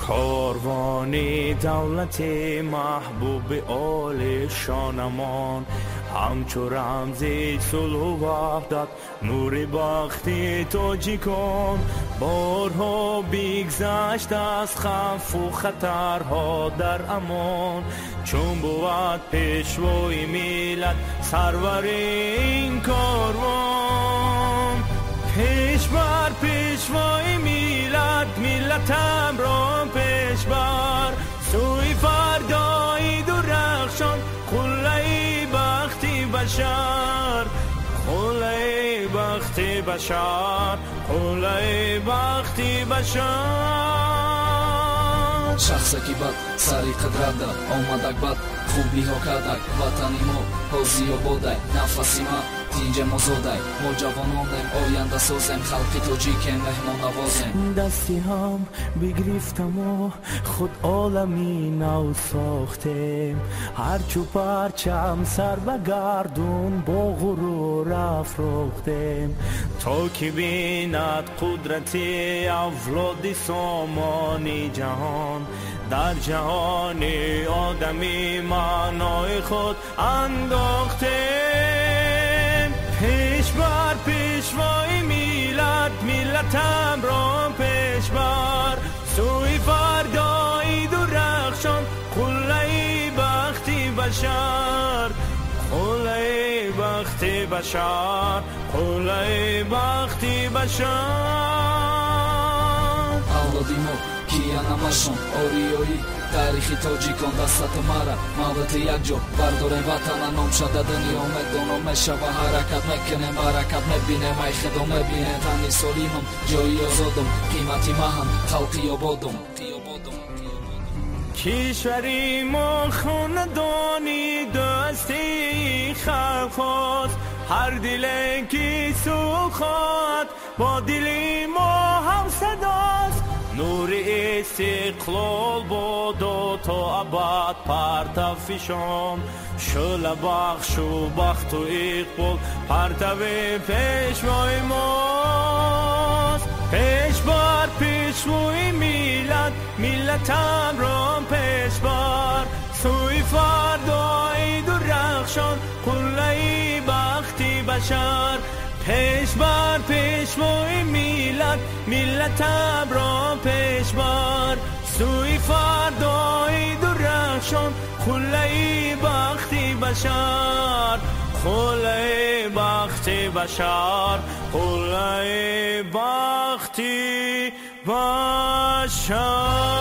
کاروانی دولت محبوب آل شانمان، همچو رمزی صلح و وحدت نور بختی تاجیکان. بارها بگذشت از خوف و خطرها در امان، چون بود پیشوای ملت سرور این کاروان. پیشوای ملتم را پیش بر، سوی فردای درخشان قله بختی بشر. قله بختی بشر، قله بختی بشر. شخصه کی بد سری قدرت داد آمدک بد خوبی ها کردک وطنی ما حوزی و بودک نفسی ما تینج ما زودک ما جوانانم آینده سازم خلقی تاجیک مهمان نوازم. دستی هم بگرفتم و خود عالمی نو ساختیم، هرچو پرچم سر بگردون با غرور افروختیم. تا که بیند قدرتی اولاد سامانی جهان، در جهان آدمی معنای خود انداختیم. پیشوای ملتم را پیش بر، سوی فردای درخشان قله بختی بشر. قله بختی بشر، قله بختی بشر. اولادی ما کیا نماشون آریایی تاریخی تاجیکان دستت مرا موت یک جا برداریم وطن نام شده دنیا مدونم میشوه حرکت میکنیم برکت میبینیم ای خدا میبینیم تنی سلیمم جایی آزادم قیمتی مهم خلقی آبادم. کشوری ما خاندانی دستی خلق هاست، هر دلی که سوخت با دلی ما هم صداست. نور استقلال بادا تا ابد پرتو فشان، شعله بخش و بخت و اقبال پرتو پیشوای ماست. پیشوای ملتم را پیش بر، سوی فردای درخشان قله بختی بشر. پیشوای ملتم را پیش بر، سوی فردای درخشان قله بختی بشر. قله بختی بشر، قله بختی بشر.